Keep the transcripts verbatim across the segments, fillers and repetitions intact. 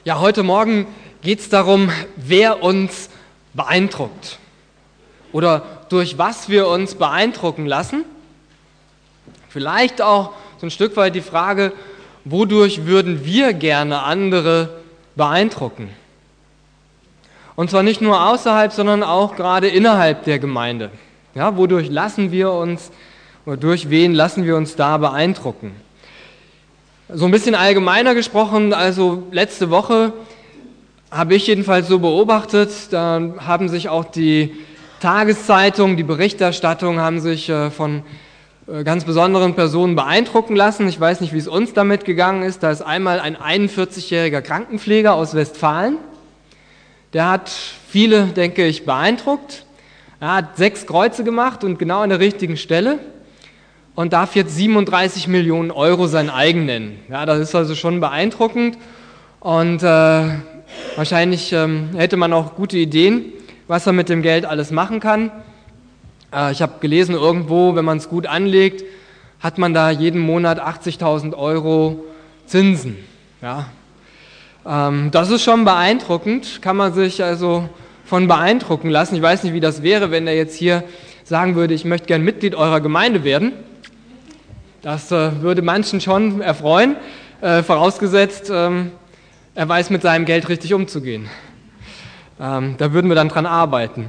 Ja, heute Morgen geht es darum, wer uns beeindruckt oder durch was wir uns beeindrucken lassen. Vielleicht auch so ein Stück weit die Frage, wodurch würden wir gerne andere beeindrucken? Und zwar nicht nur außerhalb, sondern auch gerade innerhalb der Gemeinde. Ja, wodurch lassen wir uns oder durch wen lassen wir uns da beeindrucken? So ein bisschen allgemeiner gesprochen, also letzte Woche habe ich jedenfalls so beobachtet, da haben sich auch die Tageszeitungen, die Berichterstattung haben sich von ganz besonderen Personen beeindrucken lassen. Ich weiß nicht, wie es uns damit gegangen ist. Da ist einmal ein einundvierzigjähriger Krankenpfleger aus Westfalen. Der hat viele, denke ich, beeindruckt. Er hat sechs Kreuze gemacht und genau an der richtigen Stelle und darf jetzt siebenunddreißig Millionen Euro sein eigen nennen. Ja, das ist also schon beeindruckend und äh, wahrscheinlich ähm, hätte man auch gute Ideen, was er mit dem Geld alles machen kann. Äh, ich habe gelesen, irgendwo, wenn man es gut anlegt, hat man da jeden Monat achtzigtausend Euro Zinsen. Ja. Ähm, das ist schon beeindruckend, kann man sich also von beeindrucken lassen. Ich weiß nicht, wie das wäre, wenn er jetzt hier sagen würde, ich möchte gern Mitglied eurer Gemeinde werden. Das äh, würde manchen schon erfreuen, äh, vorausgesetzt, ähm, er weiß mit seinem Geld richtig umzugehen. Ähm, da würden wir dann dran arbeiten.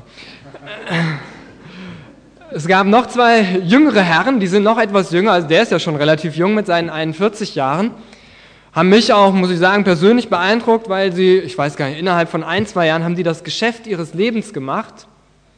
Es gab noch zwei jüngere Herren, die sind noch etwas jünger, also der ist ja schon relativ jung mit seinen einundvierzig Jahren, haben mich auch, muss ich sagen, persönlich beeindruckt, weil sie, ich weiß gar nicht, innerhalb von ein, zwei Jahren haben die das Geschäft ihres Lebens gemacht.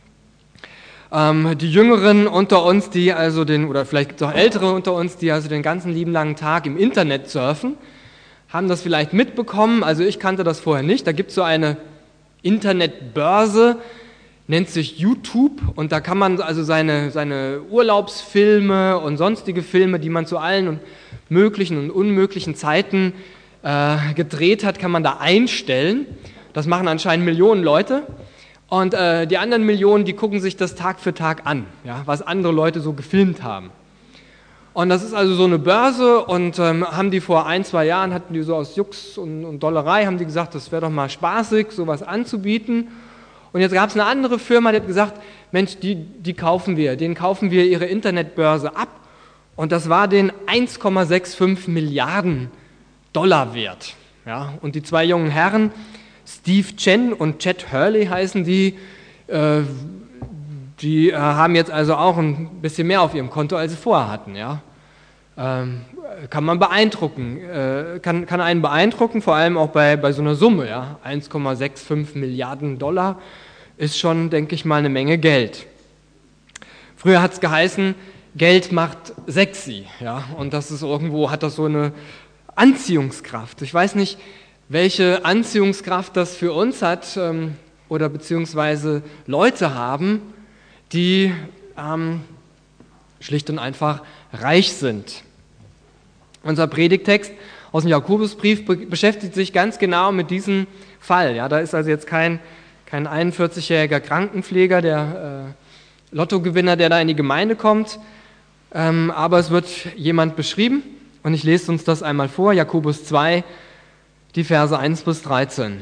Ähm, die Jüngeren unter uns, die also den, oder vielleicht gibt es auch Ältere unter uns, die also den ganzen lieben langen Tag im Internet surfen, haben das vielleicht mitbekommen, also ich kannte das vorher nicht, da gibt es so eine Internetbörse, nennt sich YouTube und da kann man also seine, seine Urlaubsfilme und sonstige Filme, die man zu allen möglichen und unmöglichen Zeiten äh, gedreht hat, kann man da einstellen. Das machen anscheinend Millionen Leute. Und äh, die anderen Millionen, die gucken sich das Tag für Tag an, ja, was andere Leute so gefilmt haben. Und das ist also so eine Börse und ähm, haben die vor ein, zwei Jahren, hatten die so aus Jux und, und Dollerei, haben die gesagt, das wäre doch mal spaßig, sowas anzubieten. Und jetzt gab es eine andere Firma, die hat gesagt, Mensch, die, die kaufen wir, denen kaufen wir ihre Internetbörse ab. Und das war den eins Komma fünfundsechzig Milliarden Dollar wert. Ja, und die zwei jungen Herren, Steve Chen und Chad Hurley heißen die, äh, die äh, haben jetzt also auch ein bisschen mehr auf ihrem Konto, als sie vorher hatten. Ja. Ähm, kann man beeindrucken, äh, kann, kann einen beeindrucken, vor allem auch bei, bei so einer Summe. Ja. eins Komma fünfundsechzig Milliarden Dollar ist schon, denke ich mal, eine Menge Geld. Früher hat es geheißen, Geld macht sexy. Ja. Und das ist irgendwo, hat das so eine Anziehungskraft. Ich weiß nicht, welche Anziehungskraft das für uns hat ähm, oder beziehungsweise Leute haben, die ähm, schlicht und einfach reich sind. Unser Predigttext aus dem Jakobusbrief be- beschäftigt sich ganz genau mit diesem Fall. Ja, da ist also jetzt kein, kein einundvierzigjähriger Krankenpfleger, der äh, Lottogewinner, der da in die Gemeinde kommt, ähm, aber es wird jemand beschrieben und ich lese uns das einmal vor, Jakobus zwei, die Verse eins bis dreizehn.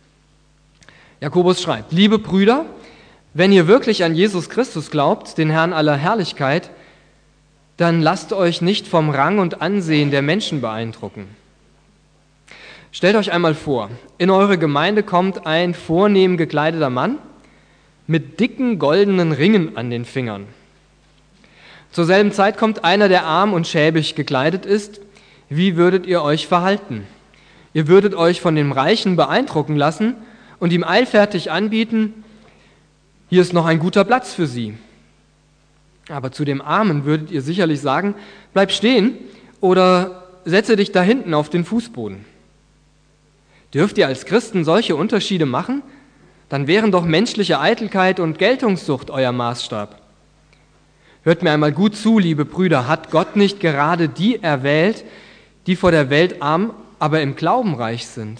Jakobus schreibt, liebe Brüder, wenn ihr wirklich an Jesus Christus glaubt, den Herrn aller Herrlichkeit, dann lasst euch nicht vom Rang und Ansehen der Menschen beeindrucken. Stellt euch einmal vor, in eure Gemeinde kommt ein vornehm gekleideter Mann mit dicken goldenen Ringen an den Fingern. Zur selben Zeit kommt einer, der arm und schäbig gekleidet ist. Wie würdet ihr euch verhalten? Ihr würdet euch von dem Reichen beeindrucken lassen und ihm eilfertig anbieten, hier ist noch ein guter Platz für Sie. Aber zu dem Armen würdet ihr sicherlich sagen, bleib stehen oder setze dich da hinten auf den Fußboden. Dürft ihr als Christen solche Unterschiede machen? Dann wären doch menschliche Eitelkeit und Geltungssucht euer Maßstab. Hört mir einmal gut zu, liebe Brüder, hat Gott nicht gerade die erwählt, die vor der Welt arm, aber im Glauben reich sind?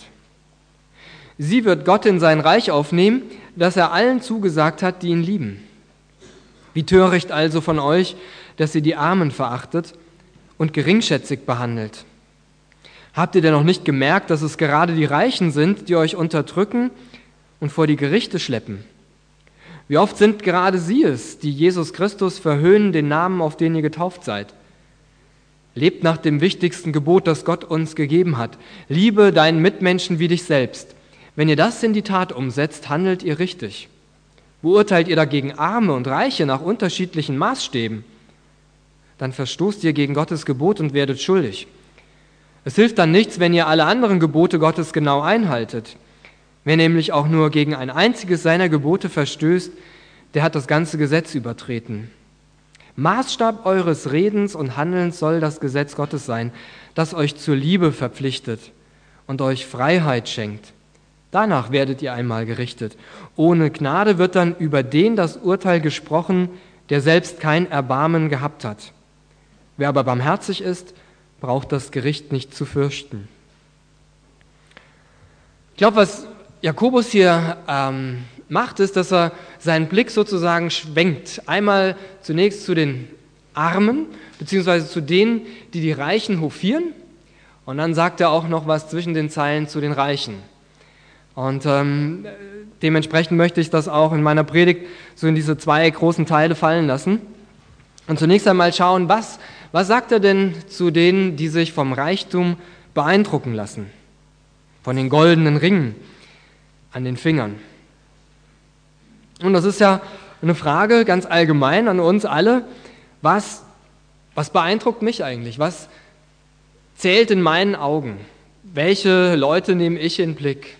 Sie wird Gott in sein Reich aufnehmen, das er allen zugesagt hat, die ihn lieben. Wie töricht also von euch, dass ihr die Armen verachtet und geringschätzig behandelt. Habt ihr denn noch nicht gemerkt, dass es gerade die Reichen sind, die euch unterdrücken und vor die Gerichte schleppen? Wie oft sind gerade sie es, die Jesus Christus verhöhnen, den Namen, auf den ihr getauft seid? Lebt nach dem wichtigsten Gebot, das Gott uns gegeben hat. Liebe deinen Mitmenschen wie dich selbst. Wenn ihr das in die Tat umsetzt, handelt ihr richtig. Beurteilt ihr dagegen Arme und Reiche nach unterschiedlichen Maßstäben, dann verstoßt ihr gegen Gottes Gebot und werdet schuldig. Es hilft dann nichts, wenn ihr alle anderen Gebote Gottes genau einhaltet. Wer nämlich auch nur gegen ein einziges seiner Gebote verstößt, der hat das ganze Gesetz übertreten. Maßstab eures Redens und Handelns soll das Gesetz Gottes sein, das euch zur Liebe verpflichtet und euch Freiheit schenkt. Danach werdet ihr einmal gerichtet. Ohne Gnade wird dann über den das Urteil gesprochen, der selbst kein Erbarmen gehabt hat. Wer aber barmherzig ist, braucht das Gericht nicht zu fürchten. Ich glaube, was Jakobus hier ähm, macht, ist, dass er seinen Blick sozusagen schwenkt. Einmal zunächst zu den Armen, beziehungsweise zu denen, die die Reichen hofieren. Und dann sagt er auch noch was zwischen den Zeilen zu den Reichen. Und ähm, dementsprechend möchte ich das auch in meiner Predigt so in diese zwei großen Teile fallen lassen. Und zunächst einmal schauen, was, was sagt er denn zu denen, die sich vom Reichtum beeindrucken lassen? Von den goldenen Ringen an den Fingern. Und das ist ja eine Frage ganz allgemein an uns alle. Was, was beeindruckt mich eigentlich? Was zählt in meinen Augen? Welche Leute nehme ich in den Blick?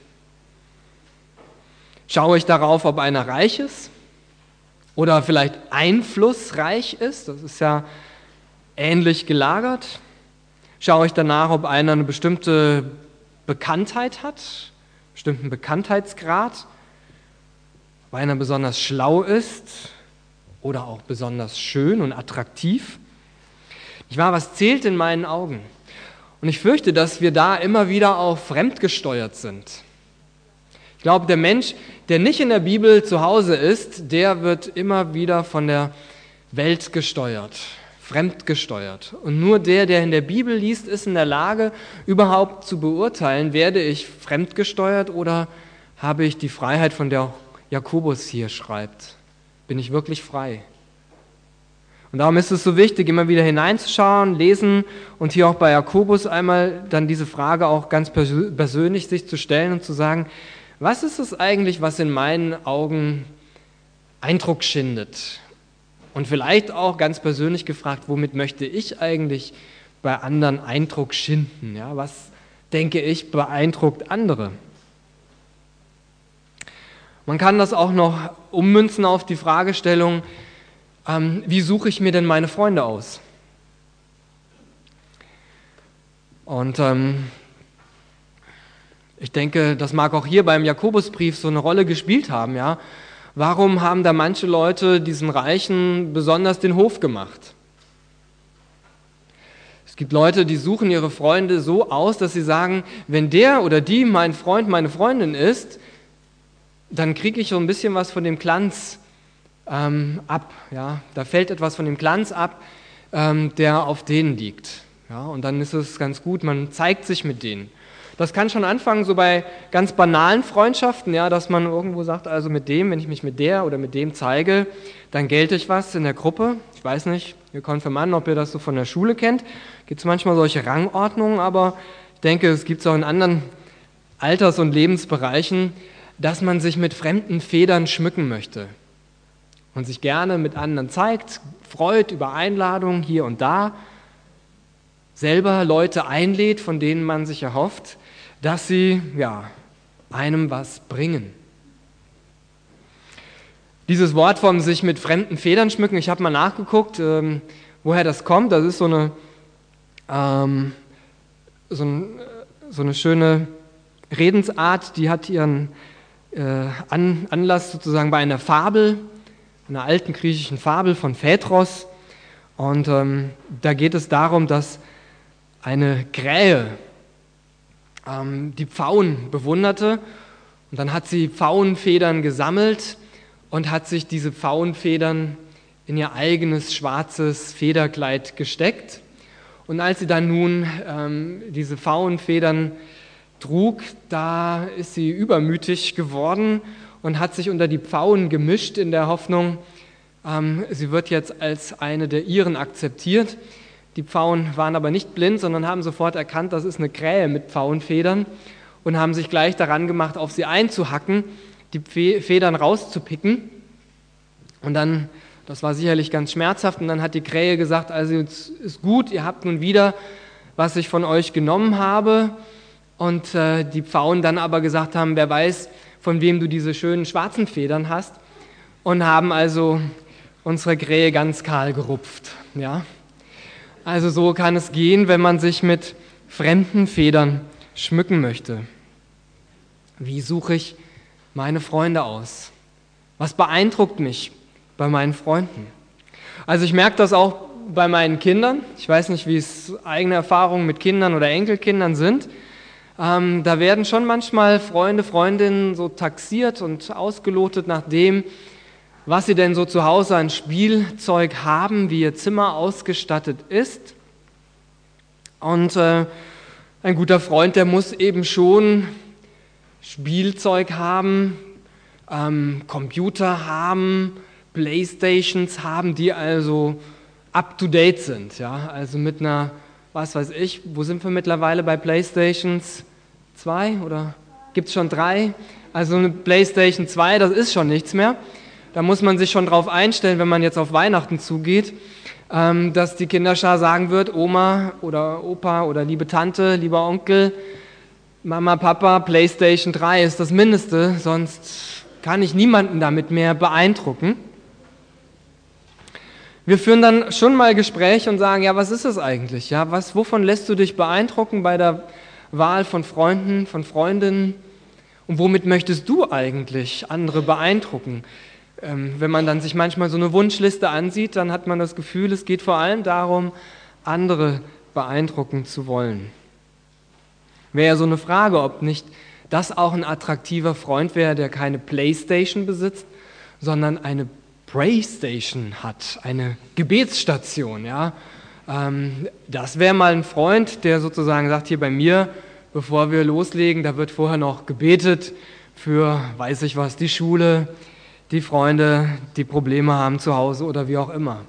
Schaue ich darauf, ob einer reich ist oder vielleicht einflussreich ist? Das ist ja ähnlich gelagert. Schaue ich danach, ob einer eine bestimmte Bekanntheit hat, einen bestimmten Bekanntheitsgrad, ob einer besonders schlau ist oder auch besonders schön und attraktiv. Nicht wahr? Was zählt in meinen Augen? Und ich fürchte, dass wir da immer wieder auch fremdgesteuert sind. Ich glaube, der Mensch, der nicht in der Bibel zu Hause ist, der wird immer wieder von der Welt gesteuert, fremdgesteuert. Und nur der, der in der Bibel liest, ist in der Lage, überhaupt zu beurteilen, werde ich fremdgesteuert oder habe ich die Freiheit, von der auch Jakobus hier schreibt. Bin ich wirklich frei? Und darum ist es so wichtig, immer wieder hineinzuschauen, lesen und hier auch bei Jakobus einmal dann diese Frage auch ganz persönlich sich zu stellen und zu sagen, was ist es eigentlich, was in meinen Augen Eindruck schindet? Und vielleicht auch ganz persönlich gefragt, womit möchte ich eigentlich bei anderen Eindruck schinden? Ja, was, denke ich, beeindruckt andere? Man kann das auch noch ummünzen auf die Fragestellung, ähm, wie suche ich mir denn meine Freunde aus? Und ähm, ich denke, das mag auch hier beim Jakobusbrief so eine Rolle gespielt haben. Ja? Warum haben da manche Leute diesen Reichen besonders den Hof gemacht? Es gibt Leute, die suchen ihre Freunde so aus, dass sie sagen, wenn der oder die mein Freund, meine Freundin ist, dann kriege ich so ein bisschen was von dem Glanz ähm, ab. Ja? Da fällt etwas von dem Glanz ab, ähm, der auf denen liegt. Ja? Und dann ist es ganz gut, man zeigt sich mit denen. Das kann schon anfangen, so bei ganz banalen Freundschaften, ja, dass man irgendwo sagt, also mit dem, wenn ich mich mit der oder mit dem zeige, dann gelte ich was in der Gruppe. Ich weiß nicht, ihr Konfirmanden, ob ihr das so von der Schule kennt. Gibt es manchmal solche Rangordnungen, aber ich denke, es gibt es auch in anderen Alters- und Lebensbereichen, dass man sich mit fremden Federn schmücken möchte und sich gerne mit anderen zeigt, freut über Einladungen hier und da, selber Leute einlädt, von denen man sich erhofft, dass sie ja, einem was bringen. Dieses Wort vom sich mit fremden Federn schmücken, ich habe mal nachgeguckt, ähm, woher das kommt. Das ist so eine, ähm, so, ein, so eine schöne Redensart, die hat ihren äh, An, Anlass sozusagen bei einer Fabel, einer alten griechischen Fabel von Phaedros. Und ähm, da geht es darum, dass eine Krähe ähm, die Pfauen bewunderte und dann hat sie Pfauenfedern gesammelt und hat sich diese Pfauenfedern in ihr eigenes schwarzes Federkleid gesteckt. Und als sie dann nun ähm, diese Pfauenfedern trug, da ist sie übermütig geworden und hat sich unter die Pfauen gemischt in der Hoffnung, ähm, sie wird jetzt als eine der ihren akzeptiert. Die Pfauen waren aber nicht blind, sondern haben sofort erkannt, das ist eine Krähe mit Pfauenfedern und haben sich gleich daran gemacht, auf sie einzuhacken, die Federn rauszupicken. Und dann, das war sicherlich ganz schmerzhaft, und dann hat die Krähe gesagt, also es ist gut, ihr habt nun wieder, was ich von euch genommen habe. Und äh, die Pfauen dann aber gesagt haben, wer weiß, von wem du diese schönen schwarzen Federn hast, und haben also unsere Krähe ganz kahl gerupft. Ja? Also so kann es gehen, wenn man sich mit fremden Federn schmücken möchte. Wie suche ich meine Freunde aus? Was beeindruckt mich bei meinen Freunden? Also ich merke das auch bei meinen Kindern. Ich weiß nicht, wie es eigene Erfahrungen mit Kindern oder Enkelkindern sind. Ähm, da werden schon manchmal Freunde, Freundinnen so taxiert und ausgelotet nach dem, was sie denn so zu Hause an Spielzeug haben, wie ihr Zimmer ausgestattet ist. Und äh, ein guter Freund, der muss eben schon Spielzeug haben, ähm, Computer haben, Playstations haben, die also up-to-date sind. Ja? Also mit einer, was weiß ich, wo sind wir mittlerweile bei Playstations? Zwei oder gibt es schon drei? Also eine Playstation zwei, das ist schon nichts mehr. Da muss man sich schon drauf einstellen, wenn man jetzt auf Weihnachten zugeht, ähm, dass die Kinderschar sagen wird, Oma oder Opa oder liebe Tante, lieber Onkel, Mama, Papa, Playstation drei ist das Mindeste, sonst kann ich niemanden damit mehr beeindrucken. Wir führen dann schon mal Gespräche und sagen, ja, was ist das eigentlich? Ja, was, wovon lässt du dich beeindrucken bei der Wahl von Freunden, von Freundinnen? Und womit möchtest du eigentlich andere beeindrucken? Ähm, wenn man dann sich manchmal so eine Wunschliste ansieht, dann hat man das Gefühl, es geht vor allem darum, andere beeindrucken zu wollen. Wäre ja so eine Frage, ob nicht das auch ein attraktiver Freund wäre, der keine Playstation besitzt, sondern eine Praystation hat, eine Gebetsstation. Ja? Ähm, das wäre mal ein Freund, der sozusagen sagt, hier bei mir, bevor wir loslegen, da wird vorher noch gebetet für, weiß ich was, die Schule, die Freunde, die Probleme haben zu Hause oder wie auch immer.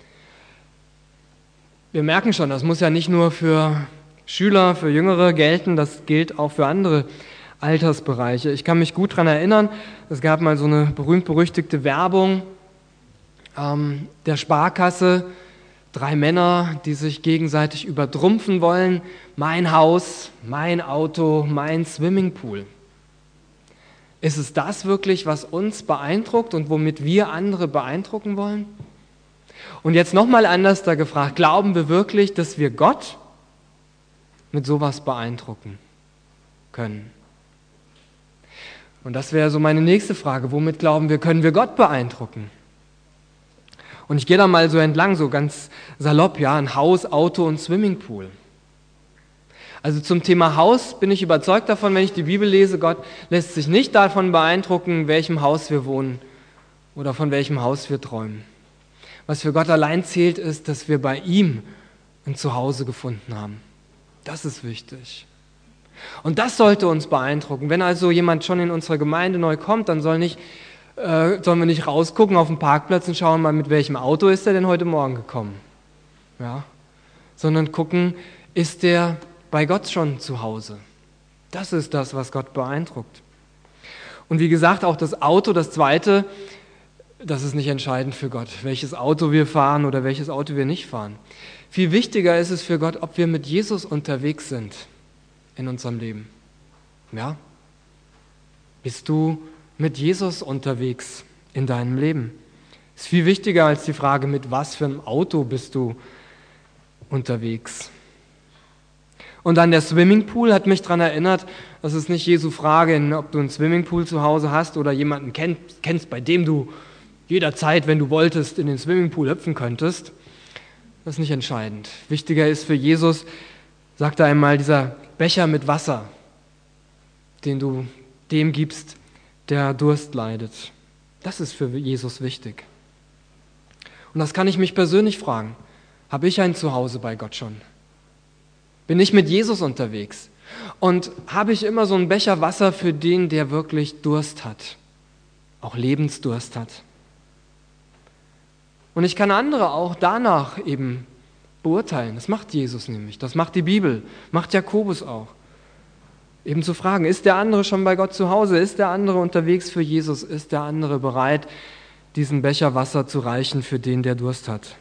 Wir merken schon, das muss ja nicht nur für Schüler, für Jüngere gelten, das gilt auch für andere Altersbereiche. Ich kann mich gut daran erinnern, es gab mal so eine berühmt-berüchtigte Werbung ähm, der Sparkasse, drei Männer, die sich gegenseitig übertrumpfen wollen, mein Haus, mein Auto, mein Swimmingpool. Ist es das wirklich, was uns beeindruckt und womit wir andere beeindrucken wollen? Und jetzt nochmal anders da gefragt, glauben wir wirklich, dass wir Gott mit sowas beeindrucken können? Und das wäre so meine nächste Frage, womit glauben wir, können wir Gott beeindrucken? Und ich gehe da mal so entlang, so ganz salopp, ja, ein Haus, Auto und Swimmingpool. Also zum Thema Haus bin ich überzeugt davon, wenn ich die Bibel lese, Gott lässt sich nicht davon beeindrucken, in welchem Haus wir wohnen oder von welchem Haus wir träumen. Was für Gott allein zählt, ist, dass wir bei ihm ein Zuhause gefunden haben. Das ist wichtig. Und das sollte uns beeindrucken. Wenn also jemand schon in unsere Gemeinde neu kommt, dann soll nicht, äh, sollen wir nicht rausgucken auf den Parkplatz und schauen mal, mit welchem Auto ist er denn heute Morgen gekommen. Ja? Sondern gucken, ist der bei Gott schon zu Hause. Das ist das, was Gott beeindruckt. Und wie gesagt, auch das Auto, das Zweite, das ist nicht entscheidend für Gott, welches Auto wir fahren oder welches Auto wir nicht fahren. Viel wichtiger ist es für Gott, ob wir mit Jesus unterwegs sind in unserem Leben. Ja? Bist du mit Jesus unterwegs in deinem Leben? Ist viel wichtiger als die Frage, mit was für einem Auto bist du unterwegs. Und dann der Swimmingpool hat mich daran erinnert, das ist nicht Jesu Frage, ob du einen Swimmingpool zu Hause hast oder jemanden kennt, kennst, bei dem du jederzeit, wenn du wolltest, in den Swimmingpool hüpfen könntest. Das ist nicht entscheidend. Wichtiger ist für Jesus, sagt er einmal, dieser Becher mit Wasser, den du dem gibst, der Durst leidet. Das ist für Jesus wichtig. Und das kann ich mich persönlich fragen. Habe ich ein Zuhause bei Gott schon? Bin ich mit Jesus unterwegs? Und habe ich immer so einen Becher Wasser für den, der wirklich Durst hat, auch Lebensdurst hat? Und ich kann andere auch danach eben beurteilen. Das macht Jesus nämlich, das macht die Bibel, macht Jakobus auch. Eben zu fragen, ist der andere schon bei Gott zu Hause? Ist der andere unterwegs für Jesus? Ist der andere bereit, diesen Becher Wasser zu reichen für den, der Durst hat?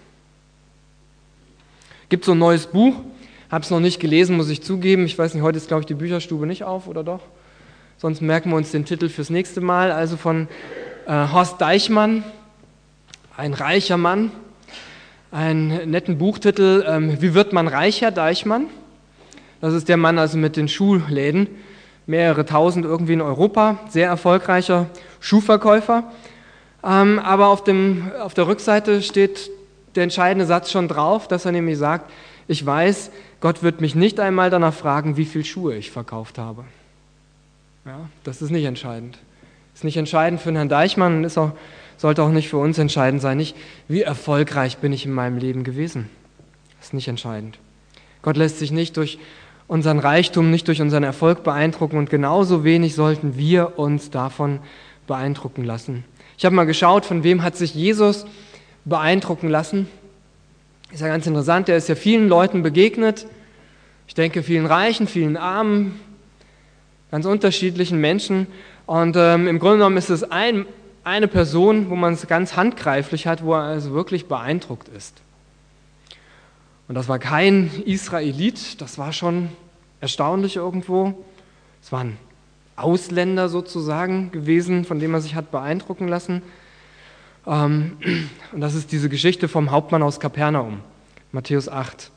Gibt so ein neues Buch, habe es noch nicht gelesen, muss ich zugeben. Ich weiß nicht, heute ist, glaube ich, die Bücherstube nicht auf, oder doch? Sonst merken wir uns den Titel fürs nächste Mal. Also von äh, Horst Deichmann, ein reicher Mann. Einen netten Buchtitel, ähm, Wie wird man reich, Herr Deichmann? Das ist der Mann also mit den Schuhläden, mehrere tausend irgendwie in Europa, sehr erfolgreicher Schuhverkäufer. Ähm, aber auf, dem, auf der Rückseite steht der entscheidende Satz schon drauf, dass er nämlich sagt, ich weiß, Gott wird mich nicht einmal danach fragen, wie viele Schuhe ich verkauft habe. Ja, das ist nicht entscheidend. Ist nicht entscheidend für den Herrn Deichmann und ist auch, sollte auch nicht für uns entscheidend sein. Nicht, wie erfolgreich bin ich in meinem Leben gewesen. Das ist nicht entscheidend. Gott lässt sich nicht durch unseren Reichtum, nicht durch unseren Erfolg beeindrucken und genauso wenig sollten wir uns davon beeindrucken lassen. Ich habe mal geschaut, von wem hat sich Jesus beeindrucken lassen. Ist ja ganz interessant, er ist ja vielen Leuten begegnet. Ich denke, vielen Reichen, vielen Armen, ganz unterschiedlichen Menschen. Und ähm, im Grunde genommen ist es ein, eine Person, wo man es ganz handgreiflich hat, wo er also wirklich beeindruckt ist. Und das war kein Israelit, das war schon erstaunlich irgendwo. Es war ein Ausländer sozusagen gewesen, von dem er sich hat beeindrucken lassen. Und das ist diese Geschichte vom Hauptmann aus Kapernaum, Matthäus acht,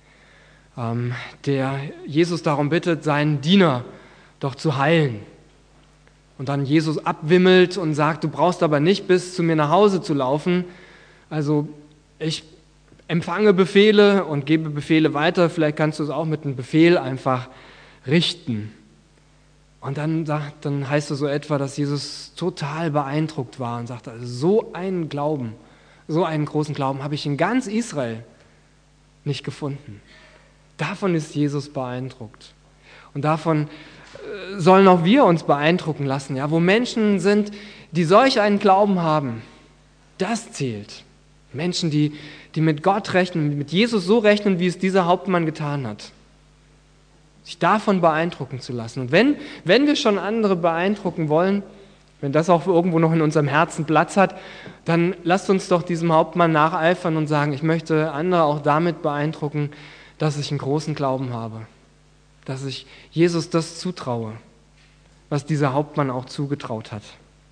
der Jesus darum bittet, seinen Diener doch zu heilen. Und dann Jesus abwimmelt und sagt, du brauchst aber nicht bis zu mir nach Hause zu laufen. Also ich empfange Befehle und gebe Befehle weiter, vielleicht kannst du es auch mit einem Befehl einfach richten. Und dann, sagt, dann heißt es so etwa, dass Jesus total beeindruckt war und sagte, also so einen Glauben, so einen großen Glauben habe ich in ganz Israel nicht gefunden. Davon ist Jesus beeindruckt. Und davon sollen auch wir uns beeindrucken lassen, ja, wo Menschen sind, die solch einen Glauben haben. Das zählt. Menschen, die, die mit Gott rechnen, mit Jesus so rechnen, wie es dieser Hauptmann getan hat. Sich davon beeindrucken zu lassen. Und wenn, wenn wir schon andere beeindrucken wollen, wenn das auch irgendwo noch in unserem Herzen Platz hat, dann lasst uns doch diesem Hauptmann nacheifern und sagen, ich möchte andere auch damit beeindrucken, dass ich einen großen Glauben habe. Dass ich Jesus das zutraue, was dieser Hauptmann auch zugetraut hat.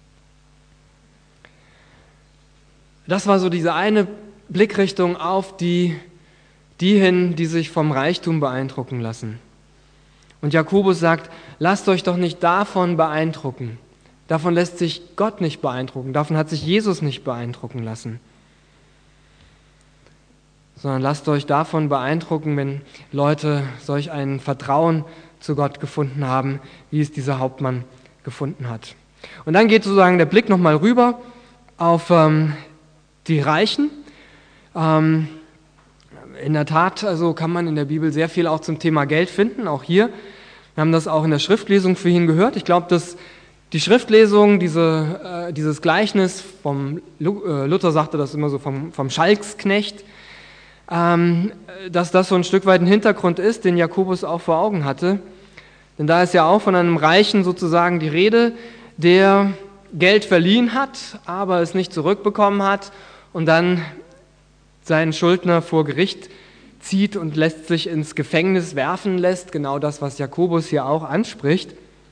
Das war so diese eine Blickrichtung auf die, die hin, die sich vom Reichtum beeindrucken lassen. Und Jakobus sagt, lasst euch doch nicht davon beeindrucken. Davon lässt sich Gott nicht beeindrucken, davon hat sich Jesus nicht beeindrucken lassen. Sondern lasst euch davon beeindrucken, wenn Leute solch ein Vertrauen zu Gott gefunden haben, wie es dieser Hauptmann gefunden hat. Und dann geht sozusagen der Blick nochmal rüber auf ähm, die Reichen. Ähm, in der Tat, also kann man in der Bibel sehr viel auch zum Thema Geld finden, auch hier. Wir haben das auch in der Schriftlesung vorhin gehört. Ich glaube, dass die Schriftlesung, diese, äh, dieses Gleichnis vom, Luther sagte das immer so, vom, vom Schalksknecht, ähm, dass das so ein Stück weit ein Hintergrund ist, den Jakobus auch vor Augen hatte. Denn da ist ja auch von einem Reichen sozusagen die Rede, der Geld verliehen hat, aber es nicht zurückbekommen hat und dann seinen Schuldner vor Gericht zieht und lässt sich ins Gefängnis werfen lässt, genau das, was Jakobus hier auch anspricht.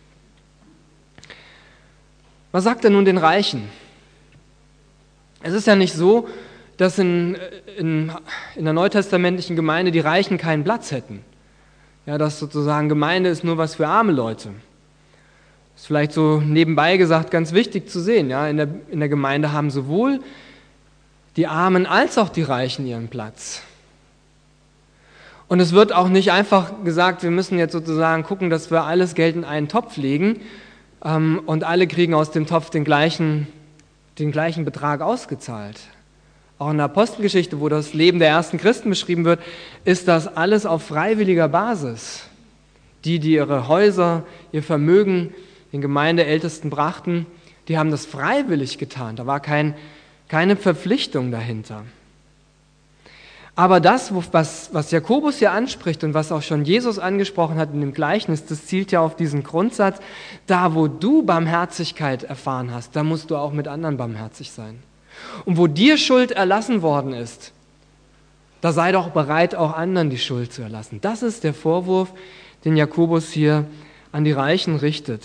Was sagt er nun den Reichen? Es ist ja nicht so, dass in, in, in der neutestamentlichen Gemeinde die Reichen keinen Platz hätten. Ja, dass sozusagen Gemeinde ist nur was für arme Leute. Das ist vielleicht so nebenbei gesagt ganz wichtig zu sehen. Ja, in der, in der Gemeinde haben sowohl die Armen als auch die Reichen ihren Platz. Und es wird auch nicht einfach gesagt, wir müssen jetzt sozusagen gucken, dass wir alles Geld in einen Topf legen ähm, und alle kriegen aus dem Topf den gleichen, den gleichen Betrag ausgezahlt. auch in der Apostelgeschichte, wo das Leben der ersten Christen beschrieben wird, ist das alles auf freiwilliger Basis. Die, die ihre Häuser, ihr Vermögen den Gemeindeältesten brachten, die haben das freiwillig getan. Da war kein, keine Verpflichtung dahinter. Aber das, was, was Jakobus hier anspricht und was auch schon Jesus angesprochen hat in dem Gleichnis, das zielt ja auf diesen Grundsatz, da wo du Barmherzigkeit erfahren hast, da musst du auch mit anderen barmherzig sein. Und wo dir Schuld erlassen worden ist, da sei doch bereit, auch anderen die Schuld zu erlassen. Das ist der Vorwurf, den Jakobus hier an die Reichen richtet.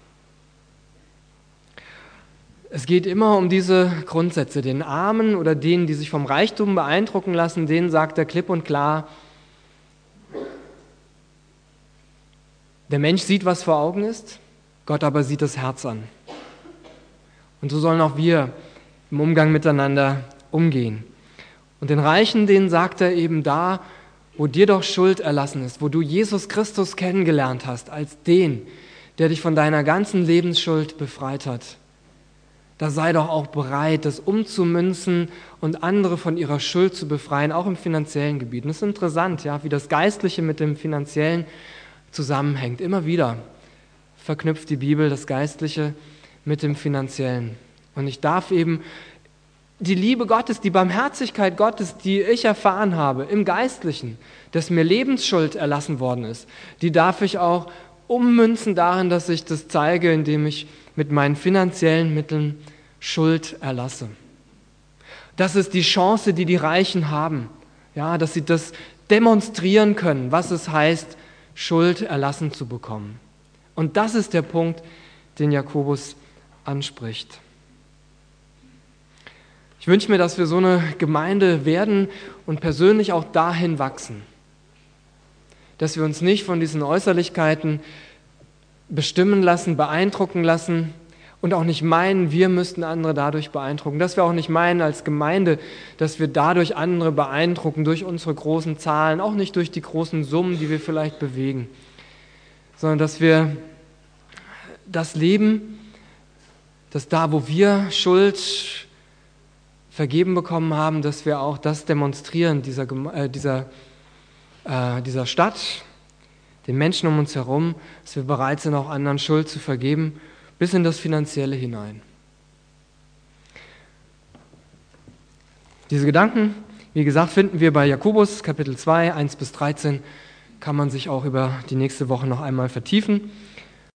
Es geht immer um diese Grundsätze. Den Armen oder denen, die sich vom Reichtum beeindrucken lassen, denen sagt er klipp und klar, der Mensch sieht, was vor Augen ist, Gott aber sieht das Herz an. Und so sollen auch wir im Umgang miteinander umgehen. Und den Reichen, denen sagt er eben da, wo dir doch Schuld erlassen ist, wo du Jesus Christus kennengelernt hast, als den, der dich von deiner ganzen Lebensschuld befreit hat. Da sei doch auch bereit, das umzumünzen und andere von ihrer Schuld zu befreien, auch im finanziellen Gebiet. Und es ist interessant, ja, wie das Geistliche mit dem Finanziellen zusammenhängt. Immer wieder verknüpft die Bibel das Geistliche mit dem Finanziellen. Und ich darf eben die Liebe Gottes, die Barmherzigkeit Gottes, die ich erfahren habe im Geistlichen, dass mir Lebensschuld erlassen worden ist, die darf ich auch ummünzen darin, dass ich das zeige, indem ich mit meinen finanziellen Mitteln Schuld erlasse. Das ist die Chance, die die Reichen haben, ja, dass sie das demonstrieren können, was es heißt, Schuld erlassen zu bekommen. Und das ist der Punkt, den Jakobus anspricht. Ich wünsche mir, dass wir so eine Gemeinde werden und persönlich auch dahin wachsen, dass wir uns nicht von diesen Äußerlichkeiten bestimmen lassen, beeindrucken lassen und auch nicht meinen, wir müssten andere dadurch beeindrucken. Dass wir auch nicht meinen als Gemeinde, dass wir dadurch andere beeindrucken, durch unsere großen Zahlen, auch nicht durch die großen Summen, die wir vielleicht bewegen, sondern dass wir das leben, dass da, wo wir Schuld vergeben bekommen haben, dass wir auch das demonstrieren, dieser, äh, dieser, äh, dieser Stadt, den Menschen um uns herum, dass wir bereit sind, auch anderen Schuld zu vergeben, bis in das Finanzielle hinein. Diese Gedanken, wie gesagt, finden wir bei Jakobus, Kapitel zwei, eins bis dreizehn, kann man sich auch über die nächste Woche noch einmal vertiefen.